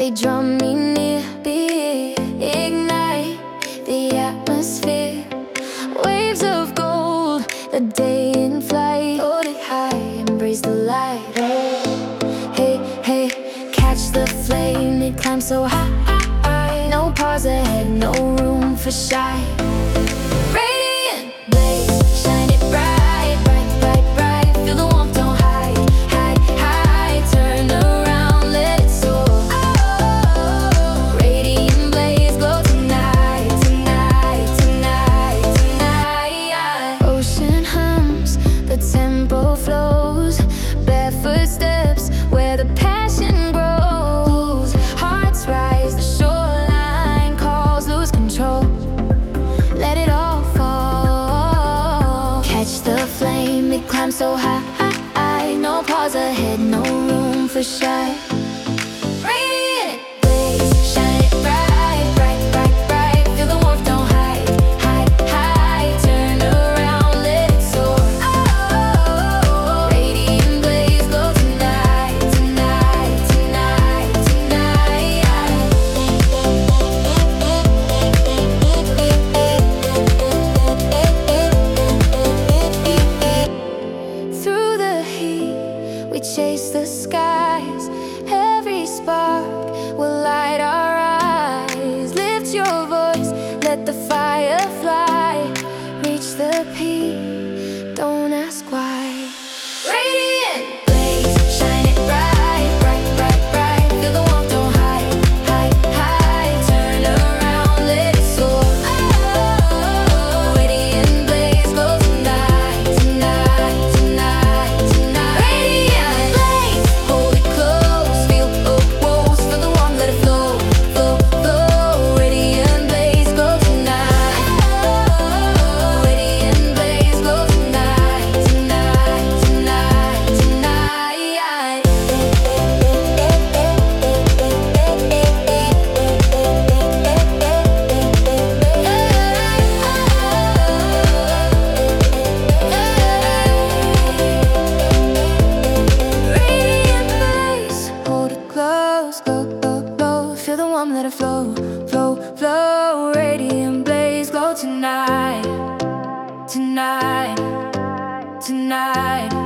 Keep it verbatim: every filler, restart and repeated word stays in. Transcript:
they draw me near. Be ignite the atmosphere. Waves of gold, a day in flight. Hold it high, embrace the light. Hey, hey, catch the flame, it climbs so high. No pause ahead, no room for shy. Radiant blaze, shine it bright, bright, bright, bright. Feel the warmth, don't hide, hide, hide. Turn around, let it soar. Oh, radiant blaze, glow tonight, tonight, tonight, tonight. Ocean hums, the tempo flows. Barefoot steps where the passion grows. Hearts rise, the shoreline calls, lose control. Let it all fall. Catch the flame, it climbs so high. No pause ahead, no room for shy. Radiant blaze, shine it bright, bright, bright, bright. Feel the warmth, don't hide, hide, hide. Turn around, let it soar. Oh, radiant blaze, glow tonight, tonight, tonight, tonight. Through the heat, we chase the skies. Every spark will light our eyes. Lift your voice, let the fire fly. Reach the peak, don't ask why. Radiant blaze, shine it bright, bright, bright, bright. Feel the warmth, don't hide, hide, hide. Turn around, let it soar. Oh, radiant blaze, glow tonight, tonight, tonight, tonight. Radiant blaze, hold it close. Feel, oh, whoa. Feel the warmth, let it flow, flow, flow. Radiant blaze, glow tonight. Oh, radiant blaze, glow tonight, tonight, tonight, tonight. Radiant blaze, hold it close, glow, glow, glow. Feel the warmth, let it flow, flow, flow. Radiant blaze, glow tonight, tonight, tonight.